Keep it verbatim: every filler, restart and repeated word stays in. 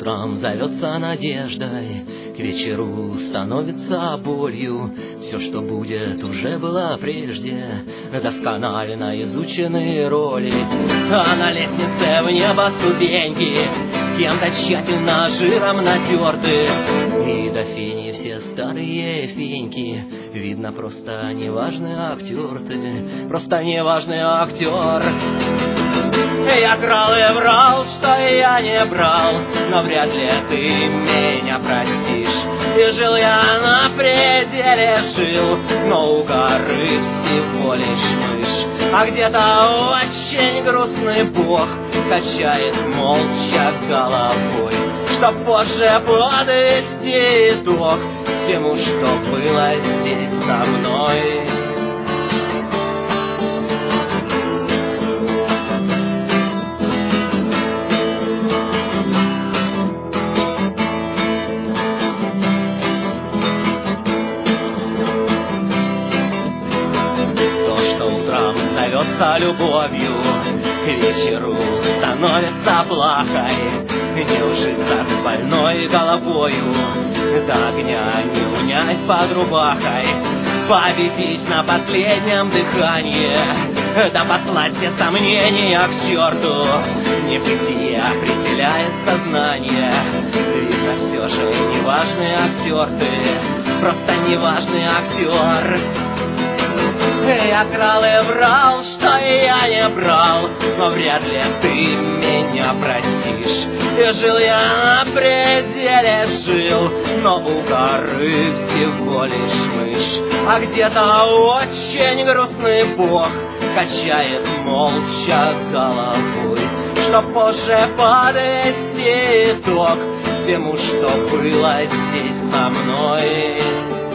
утром зовется надеждой, к вечеру становится болью. Все, что будет, уже было прежде, досконально изученные роли. А на лестнице в небо ступеньки, кем-то тщательно жиром натерты. И до фени все старые феньки, видно, просто неважный актер ты, просто неважный актер. Я крал и врал, что я не брал, но вряд ли ты меня простишь. И жил я на пределе, жил, но у горы всего лишь мышь. А где-то очень грустный бог качает молча головой, чтоб позже подвести итог всему, что было здесь со мной. Зовется любовью, к вечеру становится плахой, не ужиться с больной головою, до огня не унять под рубахой, победить на последнем дыхании, да послать все сомнения к черту. Небытие определяет сознание, видно, все же неважный актер ты, просто неважный актер. Я крал и врал, что я не брал, но вряд ли ты меня простишь. И жил я на пределе, жил, но у горы всего лишь мышь. А где-то очень грустный бог качает молча головой, чтоб позже подвести итог всему, что было здесь со мной.